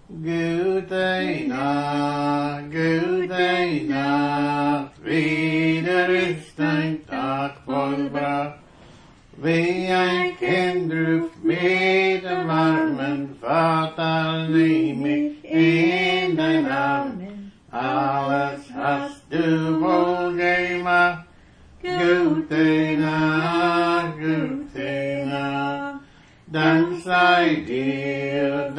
Gute Nacht, wieder ist ein Tag vollbracht. Wie ein Kind ruft mit dem armen Vater, nimm mich in dein Arm. Alles hast du wohl gemacht. Gute Nacht. Dank sei dir,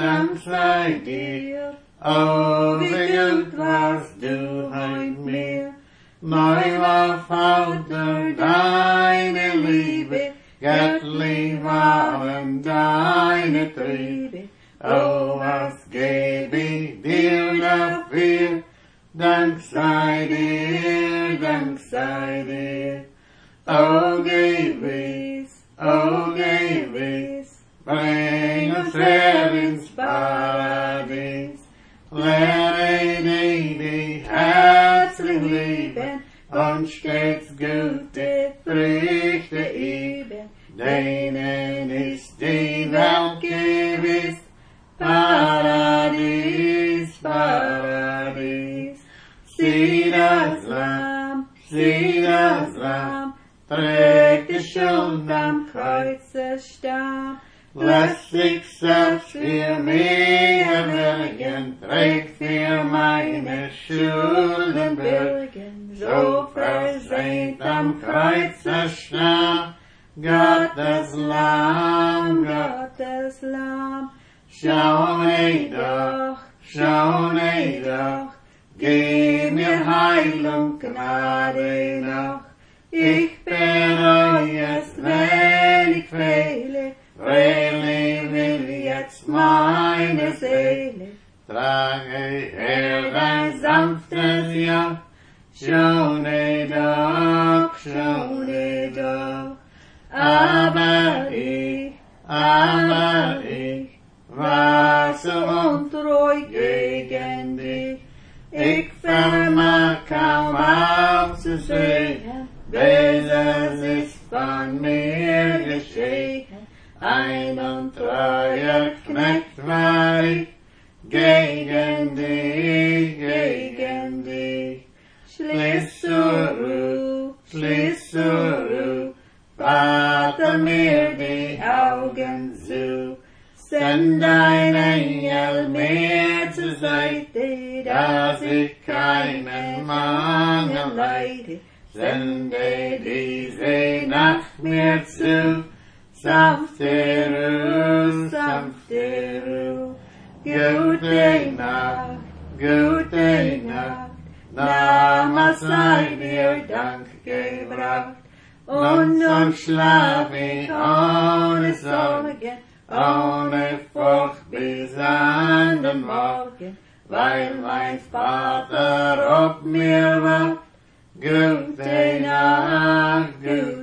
oh, wie gut warst du heut mir. Neu war Vater deine Liebe, göttlich waren deine Triebe. Oh, was geb ich dir dafür, Dank sei dir. Oh, gewiss, bring uns her ins Paradies. Lehre die herzlich lieben und stets gute Früchte üben. Denen ist die Welt gewiss, Paradies. Sieh das Lamm, trägt die Schuld am Kreuzestamm. Lässt sich selbst für mich erwürgen, trägt für meine Schulden bürgen. So versehnt am Kreuzestamm, Gottes Lamm. Schau mir doch, gib mir Heil und Gnade noch. Ich bereue es, wenn ich fehle, freilich will jetzt meine Seele. Trage her dein sanftes Joch, schone doch. Aber ich war so untreu gegen dich. Ich vermag kaum aufzusehen, dieses ist von mir geschehen. Ein untreuer Knecht war ich, gegen dich. Schließ zur Ruhe, Vater mir die Augen zu. Send dein Engel mir zur Seite, dass ich keinen Mangel leide. Sende diese Nacht mir zu, sanfte Ruhe. Gute Nacht, damals sei dir Dank gebracht. Und nun schlaf ich ohne Sorgen, ohne Furcht bis an den Morgen, weil mein Vater ob mir wacht. Gute Nacht.